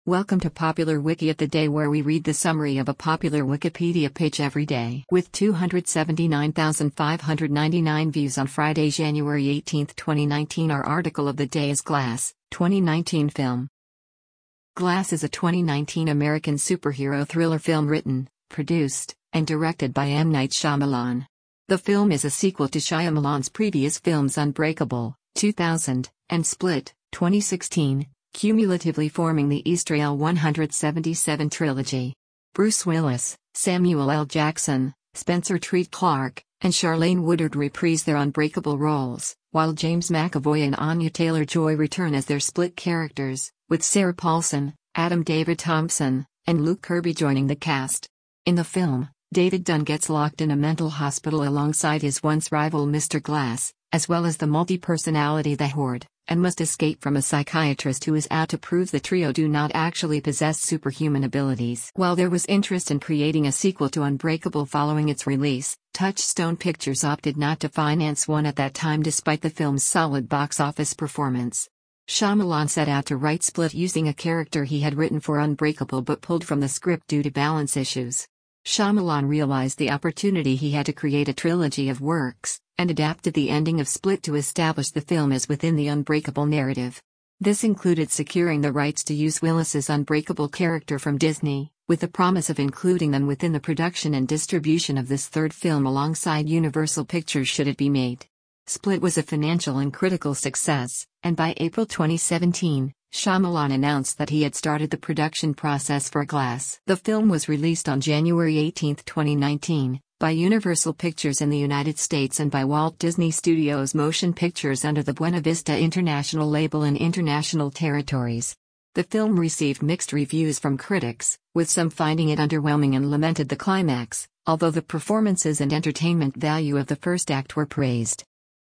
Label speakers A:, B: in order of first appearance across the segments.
A: Welcome to Popular Wiki of the Day, where we read the summary of a popular Wikipedia page every day. With 279,599 views on Friday, January 18, 2019, our article of the day is Glass, 2019 film. Glass is a 2019 American superhero thriller film written, produced, and directed by M. Night Shyamalan. The film is a sequel to Shyamalan's previous films Unbreakable, 2000, and Split, 2016. Cumulatively forming the Eastrail 177 trilogy. Bruce Willis, Samuel L. Jackson, Spencer Treat Clark, and Charlayne Woodard reprise their Unbreakable roles, while James McAvoy and Anya Taylor-Joy return as their Split characters, with Sarah Paulson, Adam David Thompson, and Luke Kirby joining the cast. In the film, David Dunn gets locked in a mental hospital alongside his once rival Mr. Glass, as well as the multi-personality The Horde, and must escape from a psychiatrist who is out to prove the trio do not actually possess superhuman abilities. While there was interest in creating a sequel to Unbreakable following its release, Touchstone Pictures opted not to finance one at that time despite the film's solid box office performance. Shyamalan set out to write Split using a character he had written for Unbreakable but pulled from the script due to balance issues. Shyamalan realized the opportunity he had to create a trilogy of works, and adapted the ending of Split to establish the film as within the Unbreakable narrative. This included securing the rights to use Willis's Unbreakable character from Disney, with the promise of including them within the production and distribution of this third film alongside Universal Pictures should it be made. Split was a financial and critical success, and by April 2017, Shyamalan announced that he had started the production process for Glass. The film was released on January 18, 2019, by Universal Pictures in the United States and by Walt Disney Studios Motion Pictures under the Buena Vista International label in international territories. The film received mixed reviews from critics, with some finding it underwhelming and lamented the climax, although the performances and entertainment value of the first act were praised.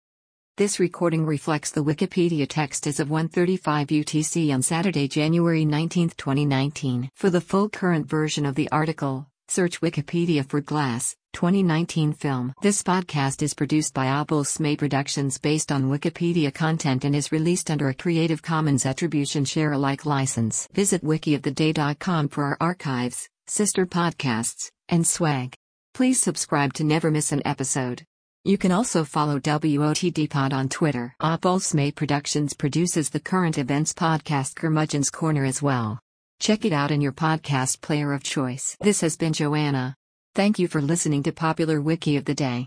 A: This recording reflects the Wikipedia text as of 1:35 UTC on Saturday, January 19, 2019. For the full current version of the article, search Wikipedia for Glass, 2019 film. This podcast is produced by Abul Smay Productions based on Wikipedia content and is released under a Creative Commons Attribution Share Alike license. Visit wikioftheday.com for our archives, sister podcasts, and swag. Please subscribe to never miss an episode. You can also follow WOTDpod on Twitter. Abul Smay Productions produces the current events podcast Curmudgeon's Corner as well. Check it out in your podcast player of choice. This has been Joanna. Thank you for listening to Popular Wiki of the Day.